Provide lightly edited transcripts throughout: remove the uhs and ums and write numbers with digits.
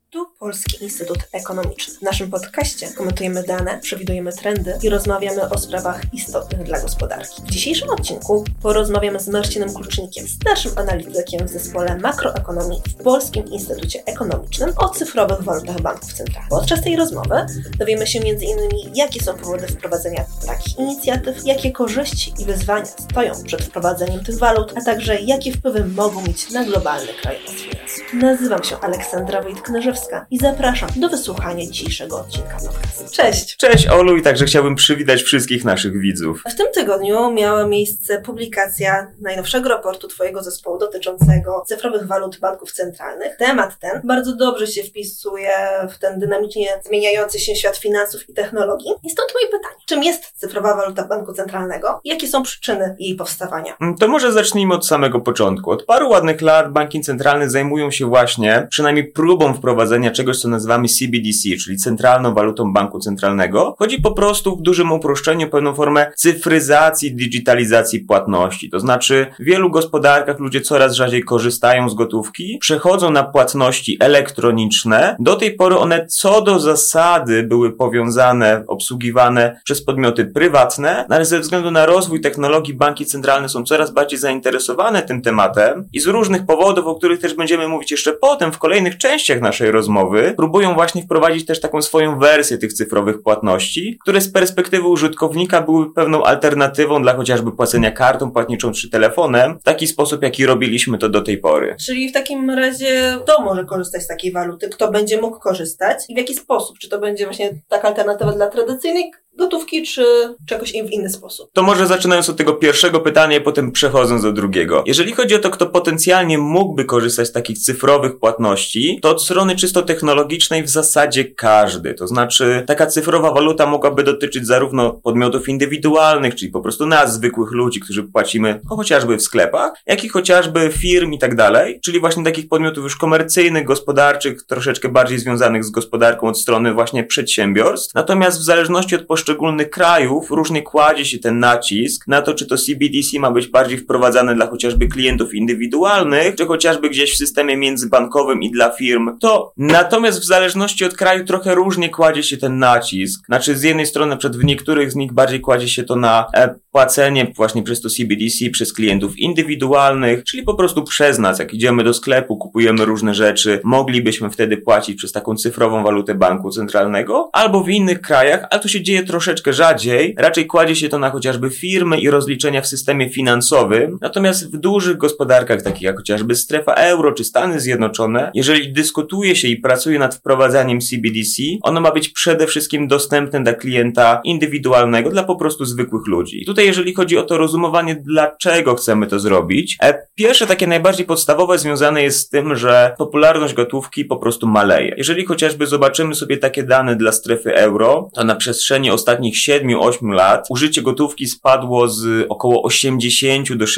Tu Polski Instytut Ekonomiczny. W naszym podcaście komentujemy dane, przewidujemy trendy i rozmawiamy o sprawach istotnych dla gospodarki. W dzisiejszym odcinku porozmawiamy z Marcinem Klucznikiem, starszym analitykiem w zespole makroekonomii w Polskim Instytucie Ekonomicznym o cyfrowych walutach banków centralnych. Podczas tej rozmowy dowiemy się m.in. jakie są powody wprowadzenia takich inicjatyw, jakie korzyści i wyzwania stoją przed wprowadzeniem tych walut, a także jakie wpływy mogą mieć na globalny krajobraz finansów. Nazywam się Aleksandra Wojt-Knerzewska i zapraszam do wysłuchania dzisiejszego odcinka podcastu. Cześć! Cześć Olu, i także chciałbym przywitać wszystkich naszych widzów. W tym tygodniu miała miejsce publikacja najnowszego raportu Twojego zespołu dotyczącego cyfrowych walut banków centralnych. Temat ten bardzo dobrze się wpisuje w ten dynamicznie zmieniający się świat finansów i technologii. I stąd moje pytanie. Czym jest cyfrowa waluta banku centralnego? Jakie są przyczyny jej powstawania? To może zacznijmy od samego początku. Od paru ładnych lat banki centralne zajmują się właśnie, przynajmniej próbą wprowadzenia czegoś, co nazywamy CBDC, czyli Centralną Walutą Banku Centralnego. Chodzi po prostu w dużym uproszczeniu o pewną formę cyfryzacji, digitalizacji płatności. To znaczy w wielu gospodarkach ludzie coraz rzadziej korzystają z gotówki, przechodzą na płatności elektroniczne. Do tej pory one co do zasady były powiązane, obsługiwane przez podmioty prywatne, ale ze względu na rozwój technologii banki centralne są coraz bardziej zainteresowane tym tematem i z różnych powodów, o których też będziemy mówić jeszcze potem w kolejnych częściach naszej rozmowy, próbują właśnie wprowadzić też taką swoją wersję tych cyfrowych płatności, które z perspektywy użytkownika były pewną alternatywą dla chociażby płacenia kartą płatniczą czy telefonem, w taki sposób, jaki robiliśmy to do tej pory. Czyli w takim razie kto może korzystać z takiej waluty? Kto będzie mógł korzystać? I w jaki sposób? Czy to będzie właśnie taka alternatywa dla tradycyjnej gotówki, czy czegoś w inny sposób? To może zaczynając od tego pierwszego pytania i potem przechodząc do drugiego. Jeżeli chodzi o to, kto potencjalnie mógłby korzystać z takich cyfrowych płatności, to od strony czysto technologicznej w zasadzie każdy. To znaczy taka cyfrowa waluta mogłaby dotyczyć zarówno podmiotów indywidualnych, czyli po prostu nas, zwykłych ludzi, którzy płacimy chociażby w sklepach, jak i chociażby firm i tak dalej, czyli właśnie takich podmiotów już komercyjnych, gospodarczych, troszeczkę bardziej związanych z gospodarką od strony właśnie przedsiębiorstw. Natomiast w zależności od poszczególnych krajów różnie kładzie się ten nacisk na to, czy to CBDC ma być bardziej wprowadzane dla chociażby klientów indywidualnych, czy chociażby gdzieś w systemie międzybankowym i dla firm. To natomiast w zależności od kraju trochę różnie kładzie się ten nacisk. Znaczy z jednej strony w niektórych z nich bardziej kładzie się to na płacenie właśnie przez to CBDC przez klientów indywidualnych, czyli po prostu przez nas, jak idziemy do sklepu, kupujemy różne rzeczy, moglibyśmy wtedy płacić przez taką cyfrową walutę banku centralnego, albo w innych krajach, ale to się dzieje troszeczkę rzadziej, raczej kładzie się to na chociażby firmy i rozliczenia w systemie finansowym, natomiast w dużych gospodarkach, takich jak chociażby strefa euro czy Stany Zjednoczone, jeżeli dyskutuje się i pracuje nad wprowadzaniem CBDC, ono ma być przede wszystkim dostępne dla klienta indywidualnego, dla po prostu zwykłych ludzi. I tutaj jeżeli chodzi o to rozumowanie, dlaczego chcemy to zrobić, pierwsze takie najbardziej podstawowe związane jest z tym, że popularność gotówki po prostu maleje. Jeżeli chociażby zobaczymy sobie takie dane dla strefy euro, to na przestrzeni ostatnich 7-8 lat użycie gotówki spadło z około 80 do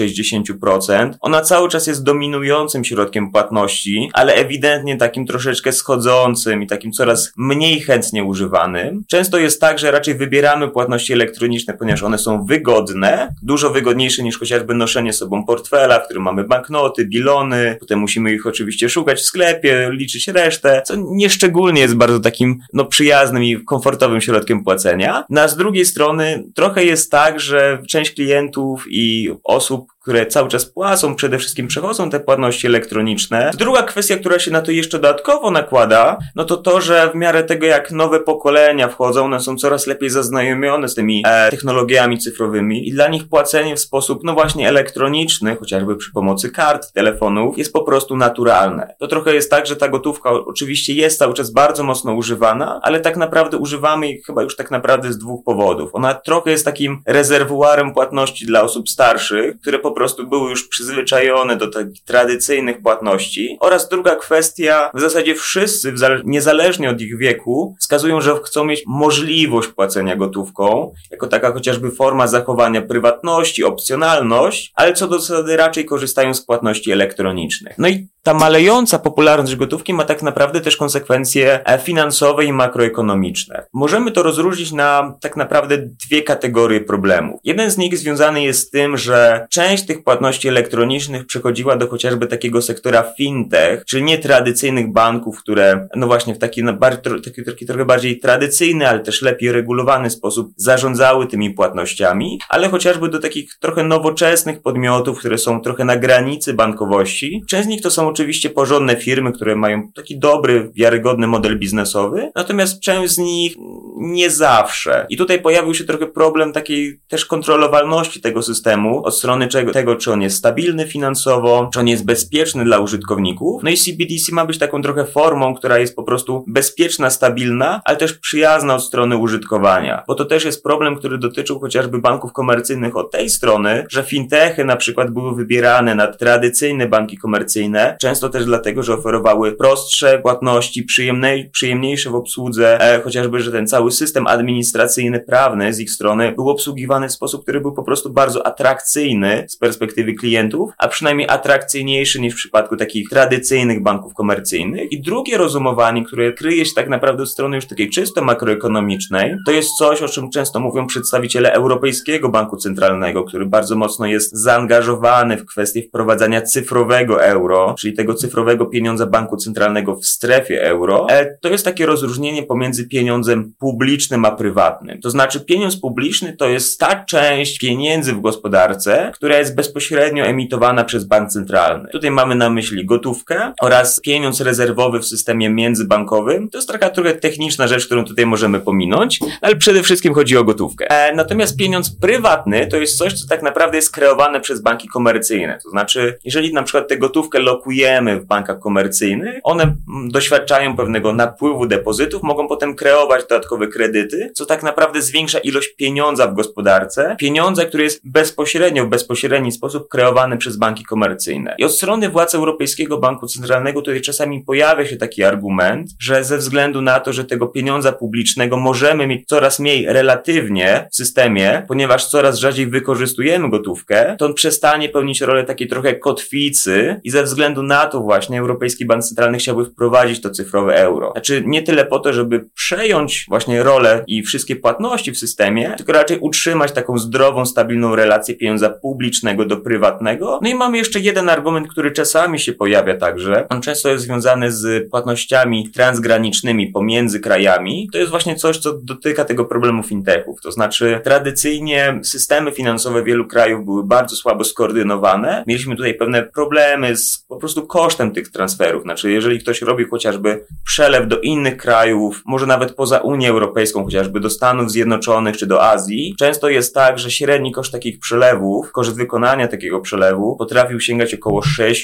60%. Ona cały czas jest dominującym środkiem płatności, ale ewidentnie takim troszeczkę schodzącym i takim coraz mniej chętnie używanym. Często jest tak, że raczej wybieramy płatności elektroniczne, ponieważ one są wygodne, dużo wygodniejsze niż chociażby noszenie sobą portfela, w którym mamy banknoty, bilony, potem musimy ich oczywiście szukać w sklepie, liczyć resztę, co nieszczególnie jest bardzo takim przyjaznym i komfortowym środkiem płacenia. A z drugiej strony trochę jest tak, że część klientów i osób, które cały czas płacą, przede wszystkim przechodzą te płatności elektroniczne. Druga kwestia, która się na to jeszcze dodatkowo nakłada, no to, że w miarę tego, jak nowe pokolenia wchodzą, one są coraz lepiej zaznajomione z tymi technologiami cyfrowymi i dla nich płacenie w sposób, właśnie elektroniczny, chociażby przy pomocy kart, telefonów, jest po prostu naturalne. To trochę jest tak, że ta gotówka oczywiście jest cały czas bardzo mocno używana, ale tak naprawdę używamy jej chyba już tak naprawdę z dwóch powodów. Ona trochę jest takim rezerwuarem płatności dla osób starszych, które po prostu były już przyzwyczajone do takich tradycyjnych płatności. Oraz druga kwestia, w zasadzie wszyscy, niezależnie od ich wieku, wskazują, że chcą mieć możliwość płacenia gotówką, jako taka chociażby forma zachowania prywatności, opcjonalność, ale co do zasady raczej korzystają z płatności elektronicznych. No i ta malejąca popularność gotówki ma tak naprawdę też konsekwencje finansowe i makroekonomiczne. Możemy to rozróżnić na tak naprawdę dwie kategorie problemów. Jeden z nich związany jest z tym, że część tych płatności elektronicznych przechodziła do chociażby takiego sektora fintech, czyli nietradycyjnych banków, które no właśnie w taki trochę bardziej tradycyjny, ale też lepiej regulowany sposób zarządzały tymi płatnościami, ale chociażby do takich trochę nowoczesnych podmiotów, które są trochę na granicy bankowości. Część z nich to są oczywiście porządne firmy, które mają taki dobry, wiarygodny model biznesowy, natomiast część z nich nie zawsze. I tutaj pojawił się trochę problem takiej też kontrolowalności tego systemu od strony tego, czy on jest stabilny finansowo, czy on jest bezpieczny dla użytkowników. No i CBDC ma być taką trochę formą, która jest po prostu bezpieczna, stabilna, ale też przyjazna od strony użytkowania. Bo to też jest problem, który dotyczył chociażby banków komercyjnych od tej strony, że fintechy na przykład były wybierane na tradycyjne banki komercyjne, często też dlatego, że oferowały prostsze płatności, przyjemniejsze w obsłudze, chociażby, że ten cały system administracyjny, prawny z ich strony był obsługiwany w sposób, który był po prostu bardzo atrakcyjny z perspektywy klientów, a przynajmniej atrakcyjniejszy niż w przypadku takich tradycyjnych banków komercyjnych. I drugie rozumowanie, które kryje się tak naprawdę od strony już takiej czysto makroekonomicznej, to jest coś, o czym często mówią przedstawiciele Europejskiego Banku Centralnego, który bardzo mocno jest zaangażowany w kwestię wprowadzania cyfrowego euro, czyli tego cyfrowego pieniądza Banku Centralnego w strefie euro. To jest takie rozróżnienie pomiędzy pieniądzem publicznym a prywatnym. To znaczy pieniądz publiczny to jest ta część pieniędzy w gospodarce, która jest bezpośrednio emitowana przez bank centralny. Tutaj mamy na myśli gotówkę oraz pieniądz rezerwowy w systemie międzybankowym. To jest taka trochę techniczna rzecz, którą tutaj możemy pominąć, ale przede wszystkim chodzi o gotówkę. Natomiast pieniądz prywatny to jest coś, co tak naprawdę jest kreowane przez banki komercyjne. To znaczy, jeżeli na przykład tę gotówkę lokujemy w bankach komercyjnych, one doświadczają pewnego napływu depozytów, mogą potem kreować dodatkowe kredyty, co tak naprawdę zwiększa ilość pieniądza w gospodarce, pieniądza, który jest w bezpośredni sposób kreowany przez banki komercyjne. I od strony władz Europejskiego Banku Centralnego tutaj czasami pojawia się taki argument, że ze względu na to, że tego pieniądza publicznego możemy mieć coraz mniej relatywnie w systemie, ponieważ coraz rzadziej wykorzystujemy gotówkę, to on przestanie pełnić rolę takiej trochę kotwicy i ze względu na to właśnie Europejski Bank Centralny chciałby wprowadzić to cyfrowe euro. Znaczy nie tyle po to, żeby przejąć właśnie rolę i wszystkie płatności w systemie, tylko raczej utrzymać taką zdrową, stabilną relację pieniądza publicznego do prywatnego. No i mamy jeszcze jeden argument, który czasami się pojawia także. On często jest związany z płatnościami transgranicznymi pomiędzy krajami. To jest właśnie coś, co dotyka tego problemu fintechów. To znaczy tradycyjnie systemy finansowe wielu krajów były bardzo słabo skoordynowane. Mieliśmy tutaj pewne problemy z po prostu kosztem tych transferów. Znaczy jeżeli ktoś robi chociażby przelew do innych krajów, może nawet poza Unię Europejską, chociażby do Stanów Zjednoczonych czy do Azji, często jest tak, że średni koszt takich przelewów, koszt wykonania takiego przelewu potrafił sięgać około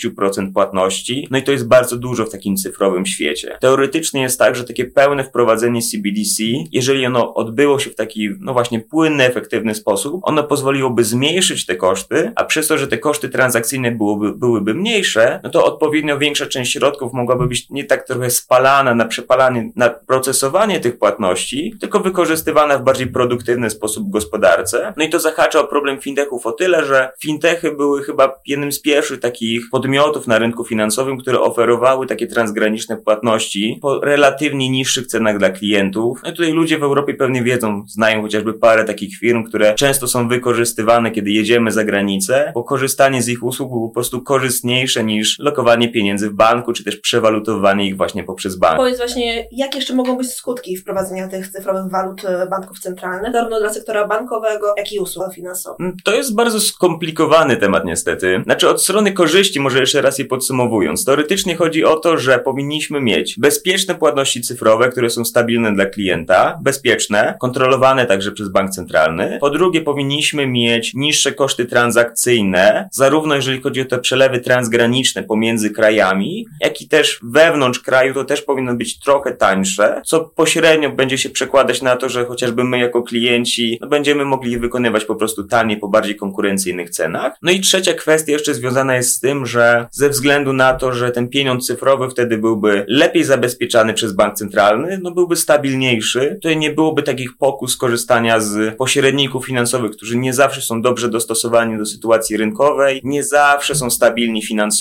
6% płatności. No i to jest bardzo dużo w takim cyfrowym świecie. Teoretycznie jest tak, że takie pełne wprowadzenie CBDC, jeżeli ono odbyło się w taki, no właśnie, płynny, efektywny sposób, ono pozwoliłoby zmniejszyć te koszty, a przez to, że te koszty transakcyjne byłyby mniejsze, no to odpowiednio większa część środków mogłaby być nie tak trochę spalana na przepalanie, na procesowanie tych płatności, tylko wykorzystywana w bardziej produktywny sposób w gospodarce. No i to zahacza o problem fintechów o tyle, że fintechy były chyba jednym z pierwszych takich podmiotów na rynku finansowym, które oferowały takie transgraniczne płatności po relatywnie niższych cenach dla klientów. No i tutaj ludzie w Europie pewnie wiedzą, znają chociażby parę takich firm, które często są wykorzystywane, kiedy jedziemy za granicę, bo korzystanie z ich usług było po prostu korzystniejsze niż lokowanie pieniędzy w banku, czy też przewalutowanie ich właśnie poprzez bank. Powiedz właśnie, jakie jeszcze mogą być skutki wprowadzenia tych cyfrowych walut banków centralnych, zarówno dla sektora bankowego, jak i usług finansowych? To jest bardzo skomplikowany temat niestety. Znaczy od strony korzyści, może jeszcze raz je podsumowując, teoretycznie chodzi o to, że powinniśmy mieć bezpieczne płatności cyfrowe, które są stabilne dla klienta, bezpieczne, kontrolowane także przez bank centralny. Po drugie, powinniśmy mieć niższe koszty transakcyjne, zarówno jeżeli chodzi o te przelewy transgraniczne pomiędzy krajami, jak i też wewnątrz kraju to też powinno być trochę tańsze, co pośrednio będzie się przekładać na to, że chociażby my jako klienci będziemy mogli je wykonywać po prostu taniej, po bardziej konkurencyjnych cenach. No i trzecia kwestia jeszcze związana jest z tym, że ze względu na to, że ten pieniądz cyfrowy wtedy byłby lepiej zabezpieczany przez bank centralny, byłby stabilniejszy, tutaj nie byłoby takich pokus korzystania z pośredników finansowych, którzy nie zawsze są dobrze dostosowani do sytuacji rynkowej, nie zawsze są stabilni finansowo,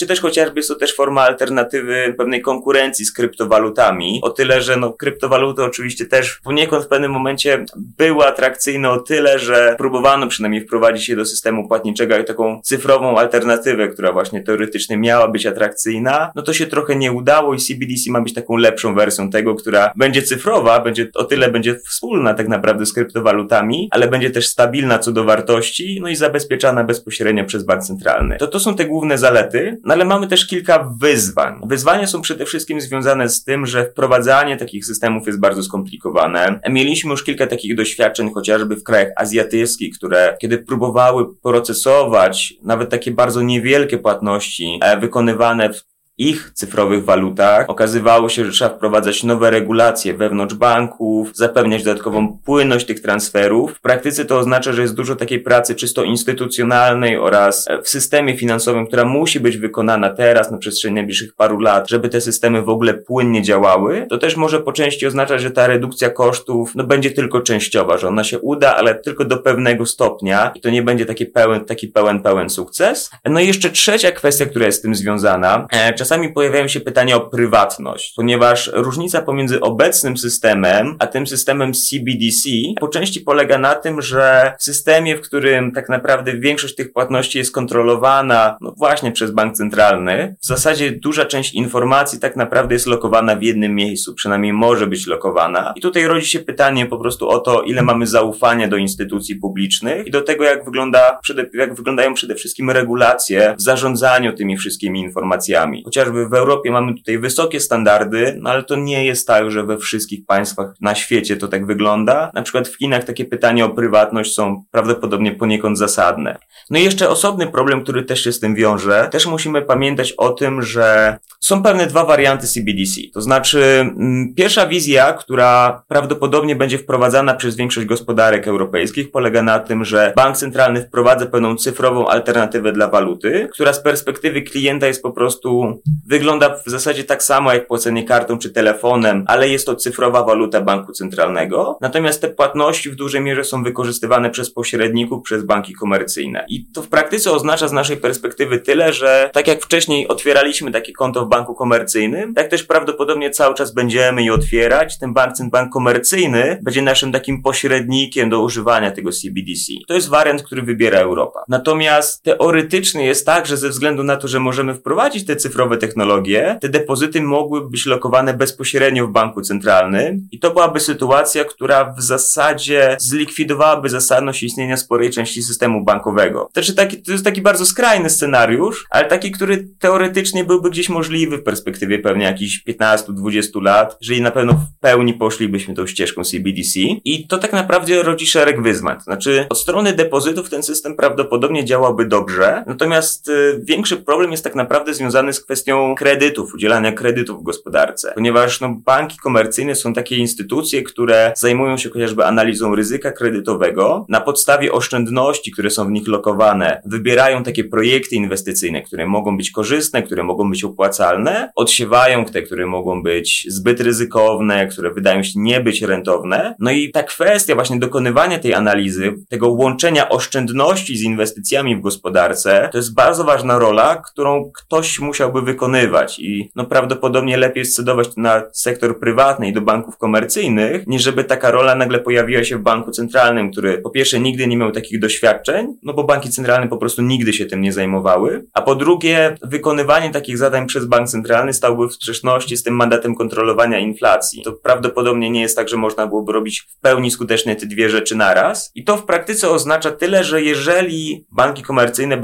czy też chociażby jest to też forma alternatywy pewnej konkurencji z kryptowalutami, o tyle, że kryptowaluty oczywiście też poniekąd w pewnym momencie były atrakcyjne o tyle, że próbowano przynajmniej wprowadzić je do systemu płatniczego jak taką cyfrową alternatywę, która właśnie teoretycznie miała być atrakcyjna, to się trochę nie udało i CBDC ma być taką lepszą wersją tego, która będzie cyfrowa, będzie wspólna tak naprawdę z kryptowalutami, ale będzie też stabilna co do wartości, i zabezpieczana bezpośrednio przez bank centralny. To są te główne zalety, ale mamy też kilka wyzwań. Wyzwania są przede wszystkim związane z tym, że wprowadzanie takich systemów jest bardzo skomplikowane. Mieliśmy już kilka takich doświadczeń, chociażby w krajach azjatyckich, które kiedy próbowały procesować nawet takie bardzo niewielkie płatności wykonywane w ich cyfrowych walutach, okazywało się, że trzeba wprowadzać nowe regulacje wewnątrz banków, zapewniać dodatkową płynność tych transferów. W praktyce to oznacza, że jest dużo takiej pracy czysto instytucjonalnej oraz w systemie finansowym, która musi być wykonana teraz na przestrzeni najbliższych paru lat, żeby te systemy w ogóle płynnie działały. To też może po części oznaczać, że ta redukcja kosztów będzie tylko częściowa, że ona się uda, ale tylko do pewnego stopnia i to nie będzie taki pełen sukces. I jeszcze trzecia kwestia, która jest z tym związana. Czasami pojawiają się pytania o prywatność, ponieważ różnica pomiędzy obecnym systemem, a tym systemem CBDC po części polega na tym, że w systemie, w którym tak naprawdę większość tych płatności jest kontrolowana właśnie przez bank centralny, w zasadzie duża część informacji tak naprawdę jest lokowana w jednym miejscu, przynajmniej może być lokowana. I tutaj rodzi się pytanie po prostu o to, ile mamy zaufania do instytucji publicznych i do tego, jak wyglądają przede wszystkim regulacje w zarządzaniu tymi wszystkimi informacjami. Chociażby w Europie mamy tutaj wysokie standardy, ale to nie jest tak, że we wszystkich państwach na świecie to tak wygląda. Na przykład w Chinach takie pytania o prywatność są prawdopodobnie poniekąd zasadne. I jeszcze osobny problem, który też się z tym wiąże. Też musimy pamiętać o tym, że są pewne dwa warianty CBDC. To znaczy pierwsza wizja, która prawdopodobnie będzie wprowadzana przez większość gospodarek europejskich, polega na tym, że bank centralny wprowadza pewną cyfrową alternatywę dla waluty, która z perspektywy klienta jest po prostu wygląda w zasadzie tak samo jak płacenie kartą czy telefonem, ale jest to cyfrowa waluta banku centralnego. Natomiast te płatności w dużej mierze są wykorzystywane przez pośredników, przez banki komercyjne. I to w praktyce oznacza z naszej perspektywy tyle, że tak jak wcześniej otwieraliśmy takie konto w banku komercyjnym, tak też prawdopodobnie cały czas będziemy je otwierać. Ten bank komercyjny będzie naszym takim pośrednikiem do używania tego CBDC. To jest wariant, który wybiera Europa. Natomiast teoretycznie jest tak, że ze względu na to, że możemy wprowadzić te cyfrowe technologie, te depozyty mogłyby być lokowane bezpośrednio w banku centralnym i to byłaby sytuacja, która w zasadzie zlikwidowałaby zasadność istnienia sporej części systemu bankowego. To jest taki bardzo skrajny scenariusz, ale taki, który teoretycznie byłby gdzieś możliwy w perspektywie pewnie jakichś 15-20 lat, jeżeli na pewno w pełni poszlibyśmy tą ścieżką CBDC i to tak naprawdę rodzi szereg wyzwań. To znaczy od strony depozytów ten system prawdopodobnie działałby dobrze, natomiast większy problem jest tak naprawdę związany z kwestią kredytów, udzielania kredytów w gospodarce, ponieważ banki komercyjne są takie instytucje, które zajmują się chociażby analizą ryzyka kredytowego, na podstawie oszczędności, które są w nich lokowane, wybierają takie projekty inwestycyjne, które mogą być korzystne, które mogą być opłacalne, odsiewają te, które mogą być zbyt ryzykowne, które wydają się nie być rentowne. I ta kwestia właśnie dokonywania tej analizy, tego łączenia oszczędności z inwestycjami w gospodarce, to jest bardzo ważna rola, którą ktoś musiałby wykonywać i prawdopodobnie lepiej scedować na sektor prywatny i do banków komercyjnych, niż żeby taka rola nagle pojawiła się w banku centralnym, który po pierwsze nigdy nie miał takich doświadczeń, bo banki centralne po prostu nigdy się tym nie zajmowały, a po drugie wykonywanie takich zadań przez bank centralny stałby w sprzeczności z tym mandatem kontrolowania inflacji. To prawdopodobnie nie jest tak, że można byłoby robić w pełni skutecznie te dwie rzeczy naraz i to w praktyce oznacza tyle, że jeżeli banki komercyjne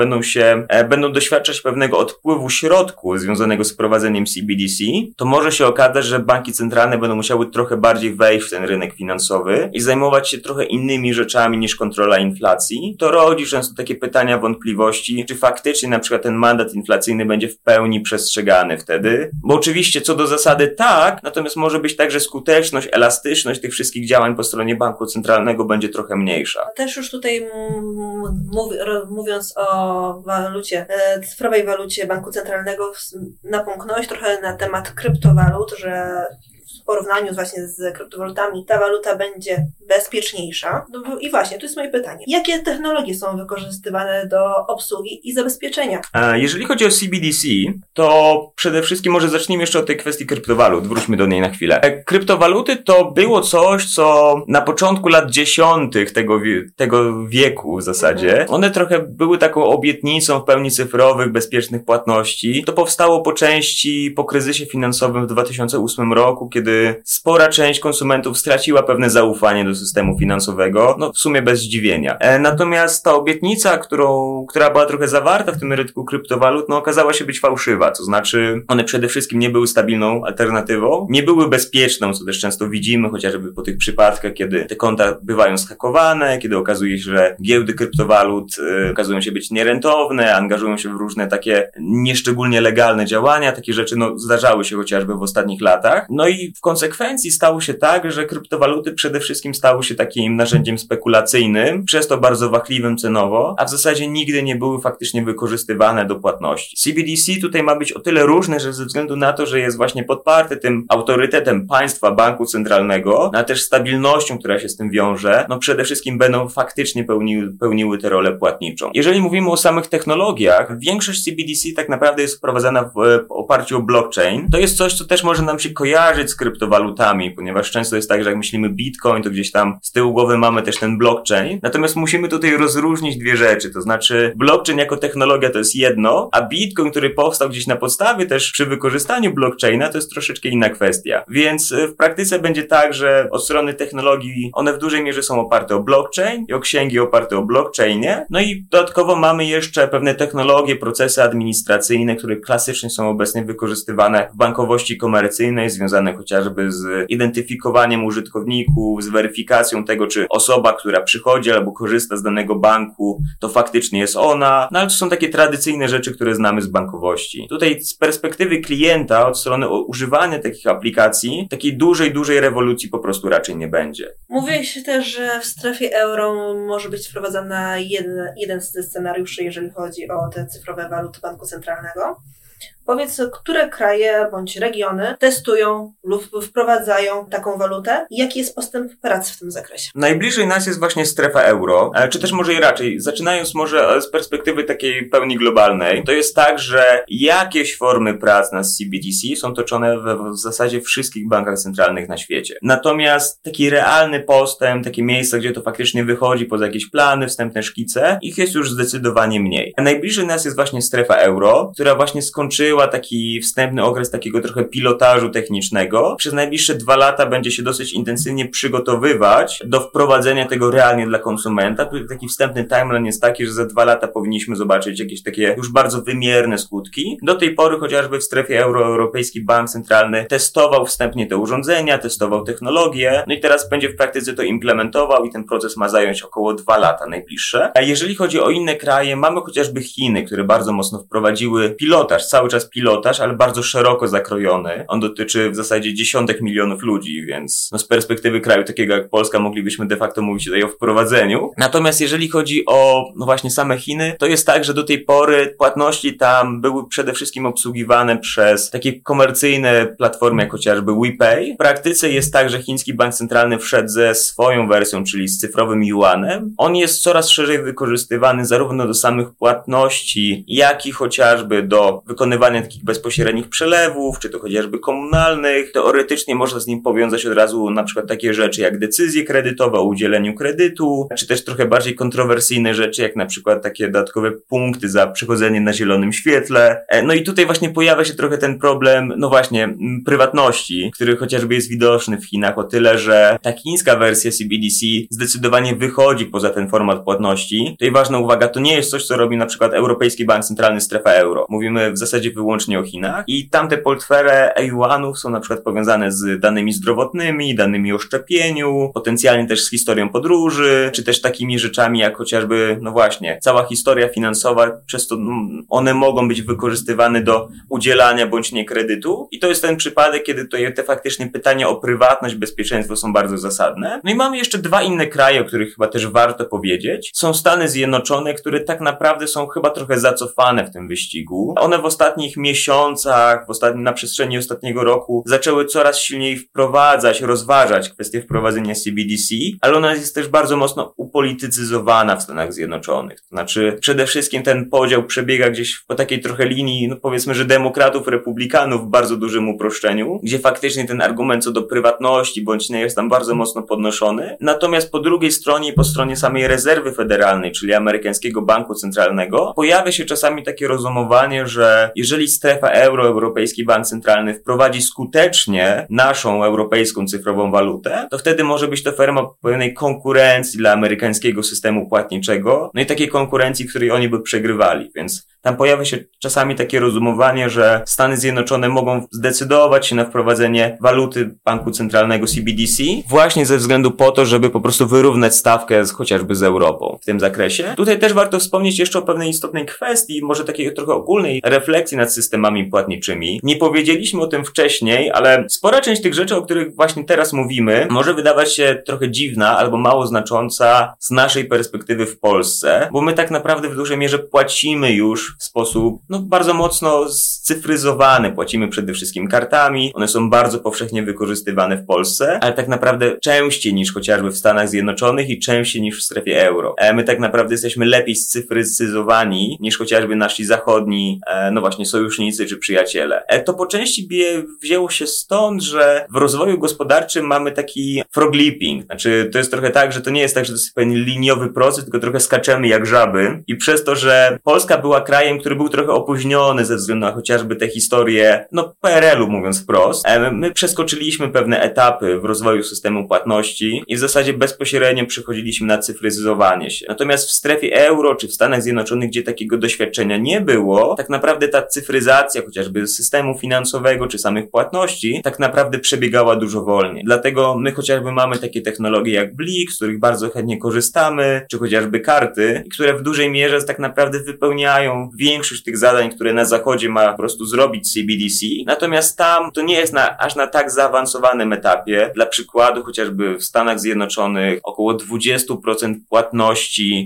będą doświadczać pewnego odpływu środków związanego z wprowadzeniem CBDC, to może się okazać, że banki centralne będą musiały trochę bardziej wejść w ten rynek finansowy i zajmować się trochę innymi rzeczami niż kontrola inflacji. To rodzi często takie pytania, wątpliwości, czy faktycznie na przykład ten mandat inflacyjny będzie w pełni przestrzegany wtedy, bo oczywiście co do zasady tak, natomiast może być tak, że skuteczność, elastyczność tych wszystkich działań po stronie banku centralnego będzie trochę mniejsza. Też już tutaj mówiąc o walucie, cyfrowej walucie banku centralnego, napomknąłeś trochę na temat kryptowalut, że w porównaniu właśnie z kryptowalutami ta waluta będzie bezpieczniejsza. No i właśnie, tu jest moje pytanie. Jakie technologie są wykorzystywane do obsługi i zabezpieczenia? Jeżeli chodzi o CBDC, to przede wszystkim może zacznijmy jeszcze od tej kwestii kryptowalut. Wróćmy do niej na chwilę. Kryptowaluty to było coś, co na początku lat 10. tego wieku w zasadzie, one trochę były taką obietnicą w pełni cyfrowych, bezpiecznych płatności. To powstało po części po kryzysie finansowym w 2008 roku, kiedy spora część konsumentów straciła pewne zaufanie do systemu finansowego, no w sumie bez zdziwienia. Natomiast ta obietnica, która była trochę zawarta w tym rynku kryptowalut, no okazała się być fałszywa, to znaczy one przede wszystkim nie były stabilną alternatywą, nie były bezpieczną, co też często widzimy, chociażby po tych przypadkach, kiedy te konta bywają zhakowane, kiedy okazuje się, że giełdy kryptowalut okazują się być nierentowne, angażują się w różne takie nieszczególnie legalne działania, takie rzeczy no zdarzały się chociażby w ostatnich latach. No i w konsekwencji stało się tak, że kryptowaluty przede wszystkim stały się takim narzędziem spekulacyjnym, przez to bardzo wachliwym cenowo, a w zasadzie nigdy nie były faktycznie wykorzystywane do płatności. CBDC tutaj ma być o tyle różne, że ze względu na to, że jest właśnie podparty tym autorytetem państwa, banku centralnego, a też stabilnością, która się z tym wiąże, no przede wszystkim będą faktycznie pełniły tę rolę płatniczą. Jeżeli mówimy o samych technologiach, większość CBDC tak naprawdę jest wprowadzana w oparciu o blockchain. To jest coś, co też może nam się kojarzyć z kryptowalutami, ponieważ często jest tak, że jak myślimy Bitcoin, to gdzieś tam z tyłu głowy mamy też ten blockchain. Natomiast musimy tutaj rozróżnić dwie rzeczy, to znaczy blockchain jako technologia to jest jedno, a Bitcoin, który powstał gdzieś na podstawie też przy wykorzystaniu blockchaina, to jest troszeczkę inna kwestia. Więc w praktyce będzie tak, że od strony technologii one w dużej mierze są oparte o blockchain i o księgi oparte o blockchainie. No i dodatkowo mamy jeszcze pewne technologie, procesy administracyjne, które klasycznie są obecnie wykorzystywane w bankowości komercyjnej, związane chociażby z identyfikowaniem użytkowników, z weryfikacją tego, czy osoba, która przychodzi albo korzysta z danego banku, to faktycznie jest ona. No ale to są takie tradycyjne rzeczy, które znamy z bankowości. Tutaj z perspektywy klienta, od strony używania takich aplikacji, takiej dużej rewolucji po prostu raczej nie będzie. Mówiłeś też, że w strefie euro może być wprowadzana jeden z scenariuszy, jeżeli chodzi o te cyfrowe waluty banku centralnego. Powiedz, które kraje bądź regiony testują lub wprowadzają taką walutę i jaki jest postęp prac w tym zakresie? Najbliżej nas jest właśnie strefa euro, czy też może i raczej, zaczynając może z perspektywy takiej pełni globalnej, to jest tak, że jakieś formy prac na CBDC są toczone w zasadzie wszystkich bankach centralnych na świecie. Natomiast taki realny postęp, takie miejsca, gdzie to faktycznie wychodzi poza jakieś plany, wstępne szkice, ich jest już zdecydowanie mniej. Najbliżej nas jest właśnie strefa euro, która właśnie skończyła taki wstępny okres takiego trochę pilotażu technicznego. Przez najbliższe 2 lata będzie się dosyć intensywnie przygotowywać do wprowadzenia tego realnie dla konsumenta. Tutaj taki wstępny timeline jest taki, że za 2 lata powinniśmy zobaczyć jakieś takie już bardzo wymierne skutki. Do tej pory chociażby w strefie euro Europejski Bank Centralny testował wstępnie te urządzenia, testował technologię, no i teraz będzie w praktyce to implementował i ten proces ma zająć około 2 lata najbliższe. A jeżeli chodzi o inne kraje, mamy chociażby Chiny, które bardzo mocno wprowadziły pilotaż, cały czas pilotaż, ale bardzo szeroko zakrojony. On dotyczy w zasadzie dziesiątek milionów ludzi, więc no z perspektywy kraju takiego jak Polska moglibyśmy de facto mówić tutaj o wprowadzeniu. Natomiast jeżeli chodzi o no właśnie same Chiny, to jest tak, że do tej pory płatności tam były przede wszystkim obsługiwane przez takie komercyjne platformy jak chociażby WePay. W praktyce jest tak, że chiński bank centralny wszedł ze swoją wersją, czyli z cyfrowym yuanem. On jest coraz szerzej wykorzystywany zarówno do samych płatności, jak i chociażby do wykonywania takich bezpośrednich przelewów, czy to chociażby komunalnych. Teoretycznie można z nim powiązać od razu na przykład takie rzeczy jak decyzje kredytowe o udzieleniu kredytu, czy też trochę bardziej kontrowersyjne rzeczy jak na przykład takie dodatkowe punkty za przechodzenie na zielonym świetle. No i tutaj właśnie pojawia się trochę ten problem, no właśnie, prywatności, który chociażby jest widoczny w Chinach o tyle, że ta chińska wersja CBDC zdecydowanie wychodzi poza ten format płatności. Tutaj ważna uwaga, to nie jest coś, co robi na przykład Europejski Bank Centralny strefa euro. Mówimy w zasadzie wyłącznie o Chinach i tamte portfele e-yuanów są na przykład powiązane z danymi zdrowotnymi, danymi o szczepieniu, potencjalnie też z historią podróży, czy też takimi rzeczami jak chociażby, no właśnie, cała historia finansowa, przez to one mogą być wykorzystywane do udzielania bądź nie kredytu i to jest ten przypadek, kiedy tutaj te faktycznie pytania o prywatność, bezpieczeństwo są bardzo zasadne. No i mamy jeszcze 2 inne kraje, o których chyba też warto powiedzieć. Są Stany Zjednoczone, które tak naprawdę są chyba trochę zacofane w tym wyścigu. One w ostatnich ostatnich miesiącach, na przestrzeni ostatniego roku zaczęły coraz silniej rozważać kwestię wprowadzenia CBDC, ale ona jest też bardzo mocno upolitycyzowana w Stanach Zjednoczonych. To znaczy przede wszystkim ten podział przebiega gdzieś po takiej trochę linii, powiedzmy, że demokratów, republikanów w bardzo dużym uproszczeniu, gdzie faktycznie ten argument co do prywatności bądź nie jest tam bardzo mocno podnoszony. Natomiast po drugiej stronie, po stronie samej rezerwy federalnej, czyli amerykańskiego banku centralnego, pojawia się czasami takie rozumowanie, że jeżeli strefa euro, Europejski Bank Centralny wprowadzi skutecznie naszą europejską cyfrową walutę, to wtedy może być to forma pewnej konkurencji dla amerykańskiego systemu płatniczego, no i takiej konkurencji, w której oni by przegrywali, więc tam pojawia się czasami takie rozumowanie, że Stany Zjednoczone mogą zdecydować się na wprowadzenie waluty banku centralnego CBDC właśnie ze względu po to, żeby po prostu wyrównać stawkę chociażby z Europą w tym zakresie. Tutaj też warto wspomnieć jeszcze o pewnej istotnej kwestii, może takiej trochę ogólnej refleksji nad systemami płatniczymi. Nie powiedzieliśmy o tym wcześniej, ale spora część tych rzeczy, o których właśnie teraz mówimy, może wydawać się trochę dziwna albo mało znacząca z naszej perspektywy w Polsce, bo my tak naprawdę w dużej mierze płacimy już w sposób bardzo mocno scyfryzowany. Płacimy przede wszystkim kartami, one są bardzo powszechnie wykorzystywane w Polsce, ale tak naprawdę częściej niż chociażby w Stanach Zjednoczonych i częściej niż w strefie euro. My tak naprawdę jesteśmy lepiej scyfryzowani niż chociażby nasi zachodni, właśnie sojusznicy czy przyjaciele. To po części wzięło się stąd, że w rozwoju gospodarczym mamy taki frog leaping. Znaczy, to jest trochę tak, że to nie jest tak, że to jest pewien liniowy proces, tylko trochę skaczemy jak żaby i przez to, że Polska była krajem, który był trochę opóźniony ze względu na chociażby tę historię, PRL-u mówiąc wprost, my przeskoczyliśmy pewne etapy w rozwoju systemu płatności i w zasadzie bezpośrednio przechodziliśmy na cyfryzowanie się. Natomiast w strefie euro czy w Stanach Zjednoczonych, gdzie takiego doświadczenia nie było, tak naprawdę ta cyfryzacja chociażby systemu finansowego czy samych płatności tak naprawdę przebiegała dużo wolniej. Dlatego my chociażby mamy takie technologie jak Blik, z których bardzo chętnie korzystamy, czy chociażby karty, które w dużej mierze tak naprawdę wypełniają większość tych zadań, które na zachodzie ma po prostu zrobić CBDC. Natomiast tam to nie jest aż na tak zaawansowanym etapie. Dla przykładu chociażby w Stanach Zjednoczonych około 20% płatności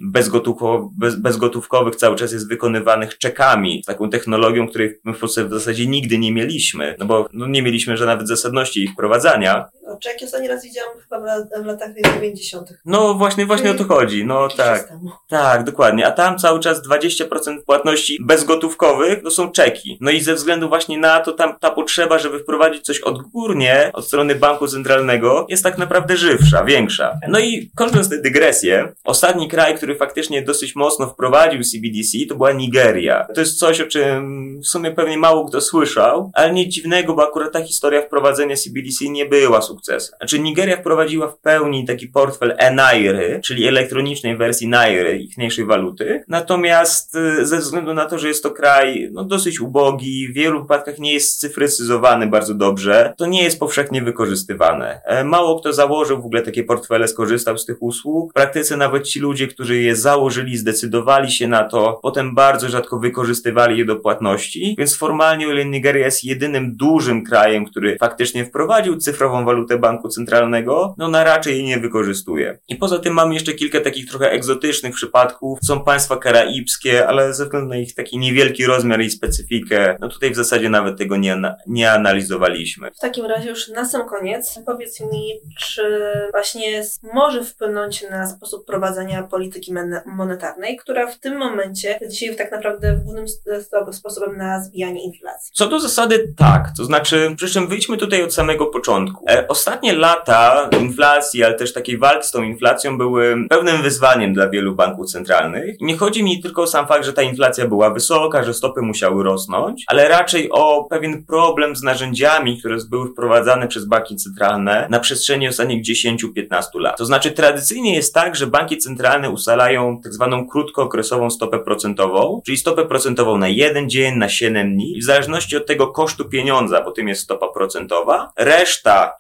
bezgotówkowych cały czas jest wykonywanych czekami, z taką technologią, której my w Polsce w zasadzie nigdy nie mieliśmy, bo nie mieliśmy że nawet zasadności ich wprowadzania. Czeki ostatni raz widziałam chyba w latach 90. Właśnie o to chodzi. Tak. Tak, dokładnie. A tam cały czas 20% płatności bezgotówkowych to są czeki. I ze względu właśnie na to tam ta potrzeba, żeby wprowadzić coś odgórnie od strony banku centralnego jest tak naprawdę żywsza, większa. I kończąc tę dygresję, ostatni kraj, który faktycznie dosyć mocno wprowadził CBDC, to była Nigeria. To jest coś, o czym w sumie pewnie mało kto słyszał, ale nic dziwnego, bo akurat ta historia wprowadzenia CBDC nie była sukcesem. Znaczy Nigeria wprowadziła w pełni taki portfel e-Nairy, czyli elektronicznej wersji Nairy, ichniejszej waluty. Natomiast ze względu na to, że jest to kraj dosyć ubogi, w wielu wypadkach nie jest cyfrycyzowany bardzo dobrze, to nie jest powszechnie wykorzystywane. Mało kto założył w ogóle takie portfele, skorzystał z tych usług. W praktyce nawet ci ludzie, którzy je założyli, zdecydowali się na to, potem bardzo rzadko wykorzystywali je do płatności, więc formalnie o ile Nigeria jest jedynym dużym krajem, który faktycznie wprowadził cyfrową walutę banku centralnego, na raczej jej nie wykorzystuje. I poza tym mamy jeszcze kilka takich trochę egzotycznych przypadków. Są państwa karaibskie, ale ze względu na ich taki niewielki rozmiar i specyfikę, tutaj w zasadzie nawet tego nie analizowaliśmy. W takim razie już na sam koniec powiedz mi, czy właśnie może wpłynąć na sposób prowadzenia polityki monetarnej, która w tym momencie jest dzisiaj tak naprawdę głównym sposobem na zbijanie inflacji. Co do zasady tak, to znaczy, przy czym wyjdźmy tutaj od samego początku. Ostatnie lata inflacji, ale też takiej walki z tą inflacją były pewnym wyzwaniem dla wielu banków centralnych. Nie chodzi mi tylko o sam fakt, że ta inflacja była wysoka, że stopy musiały rosnąć, ale raczej o pewien problem z narzędziami, które były wprowadzane przez banki centralne na przestrzeni ostatnich 10-15 lat. To znaczy tradycyjnie jest tak, że banki centralne ustalają tak zwaną krótkookresową stopę procentową, czyli stopę procentową na 1 dzień, na 7 dni. I w zależności od tego kosztu pieniądza, bo tym jest stopa procentowa, reszta agregatu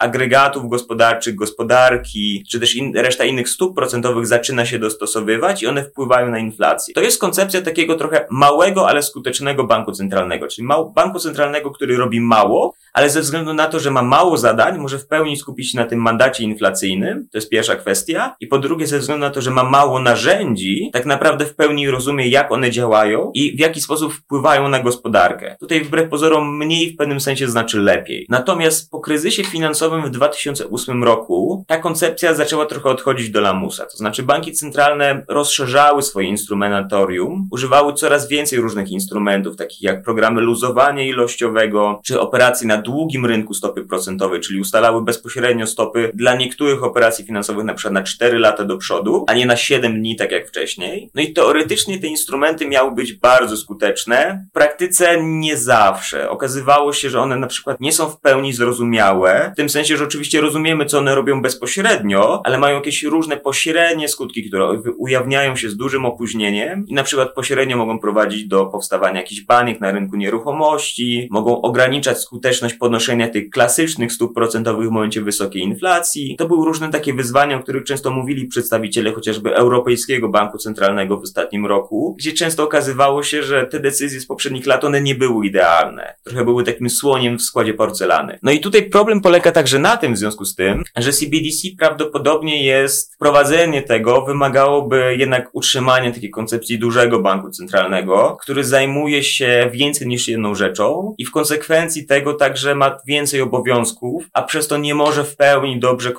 agregatów gospodarczych, gospodarki, czy też reszta innych stóp procentowych zaczyna się dostosowywać i one wpływają na inflację. To jest koncepcja takiego trochę małego, ale skutecznego banku centralnego, czyli banku centralnego, który robi mało, ale ze względu na to, że ma mało zadań, może w pełni skupić się na tym mandacie inflacyjnym, to jest pierwsza kwestia, i po drugie ze względu na to, że ma mało narzędzi, tak naprawdę w pełni rozumie, jak one działają i w jaki sposób wpływają na gospodarkę. Tutaj wbrew pozorom mniej w pewnym sensie znaczy lepiej. Natomiast po kryzysie finansowym w 2008 roku ta koncepcja zaczęła trochę odchodzić do lamusa, to znaczy banki centralne rozszerzały swoje instrumentarium, używały coraz więcej różnych instrumentów, takich jak programy luzowania ilościowego, czy operacje na długim rynku stopy procentowej, czyli ustalały bezpośrednio stopy dla niektórych operacji finansowych na przykład na 4 lata do przodu, a nie na 7 dni, tak jak wcześniej. No i teoretycznie te instrumenty miały być bardzo skuteczne. W praktyce nie zawsze. Okazywało się, że one na przykład nie są w pełni zrozumiałe, w tym sensie, że oczywiście rozumiemy, co one robią bezpośrednio, ale mają jakieś różne pośrednie skutki, które ujawniają się z dużym opóźnieniem i na przykład pośrednio mogą prowadzić do powstawania jakichś baniek na rynku nieruchomości, mogą ograniczać skuteczność podnoszenia tych klasycznych stóp procentowych w momencie wysokiej inflacji. To były różne takie wyzwania, o których często mówili przedstawiciele chociażby Europejskiego Banku Centralnego w ostatnim roku, gdzie często okazywało się, że te decyzje z poprzednich lat, one nie były idealne. Trochę były takim słoniem w składzie porcelany. No i tutaj problem polega także na tym w związku z tym, że CBDC prawdopodobnie wprowadzenie tego wymagałoby jednak utrzymania takiej koncepcji dużego banku centralnego, który zajmuje się więcej niż jedną rzeczą i w konsekwencji tego także ma więcej obowiązków, a przez to nie może w pełni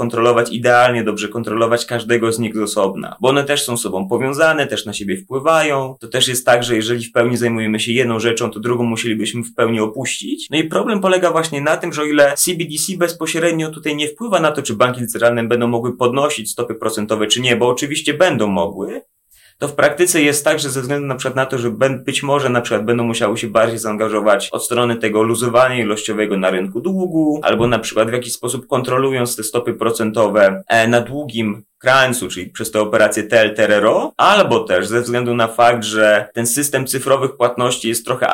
idealnie dobrze kontrolować każdego z nich z osobna, bo one też są z sobą powiązane, też na siebie wpływają. To też jest tak, że jeżeli w pełni zajmujemy się jedną rzeczą, to drugą musielibyśmy w pełni opuścić. No i problem polega właśnie na tym, że o ile CBDC bezpośrednio tutaj nie wpływa na to, czy banki centralne będą mogły podnosić stopy procentowe, czy nie, bo oczywiście będą mogły, to w praktyce jest tak, że ze względu na przykład na to, że być może na przykład będą musiały się bardziej zaangażować od strony tego luzowania ilościowego na rynku długu, albo na przykład w jakiś sposób kontrolując te stopy procentowe na długim krańcu, czyli przez te operacje TLTRO, albo też ze względu na fakt, że ten system cyfrowych płatności jest trochę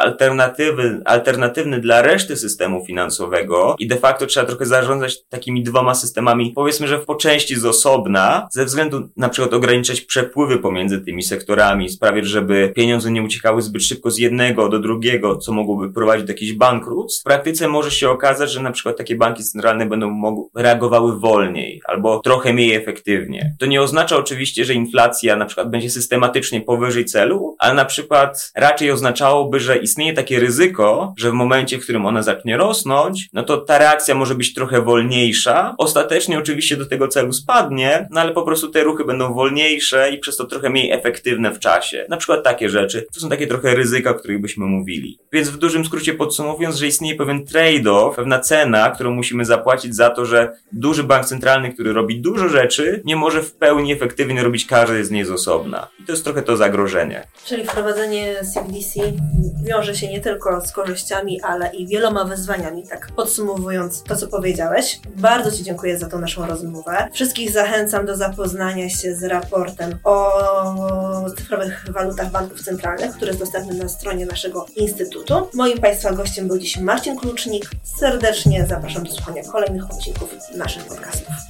alternatywny dla reszty systemu finansowego i de facto trzeba trochę zarządzać takimi dwoma systemami, powiedzmy, że po części z osobna, ze względu na przykład ograniczać przepływy pomiędzy tymi sektorami, sprawiać, żeby pieniądze nie uciekały zbyt szybko z jednego do drugiego, co mogłoby prowadzić do jakichś bankructw. W praktyce może się okazać, że na przykład takie banki centralne będą reagowały wolniej albo trochę mniej efektywnie. To nie oznacza oczywiście, że inflacja na przykład będzie systematycznie powyżej celu, ale na przykład raczej oznaczałoby, że istnieje takie ryzyko, że w momencie, w którym ona zacznie rosnąć, no to ta reakcja może być trochę wolniejsza. Ostatecznie oczywiście do tego celu spadnie, no ale po prostu te ruchy będą wolniejsze i przez to trochę mniej efektywne w czasie. Na przykład takie rzeczy. To są takie trochę ryzyka, o których byśmy mówili. Więc w dużym skrócie podsumowując, że istnieje pewien trade-off, pewna cena, którą musimy zapłacić za to, że duży bank centralny, który robi dużo rzeczy, nie może w pełni efektywnie robić każdy z niej z osobna. I to jest trochę to zagrożenie. Czyli wprowadzenie CBDC wiąże się nie tylko z korzyściami, ale i wieloma wyzwaniami, tak podsumowując to, co powiedziałeś. Bardzo Ci dziękuję za tą naszą rozmowę. Wszystkich zachęcam do zapoznania się z raportem o cyfrowych walutach banków centralnych, który jest dostępny na stronie naszego instytutu. Moim Państwa gościem był dziś Marcin Klucznik. Serdecznie zapraszam do słuchania kolejnych odcinków naszych podcastów.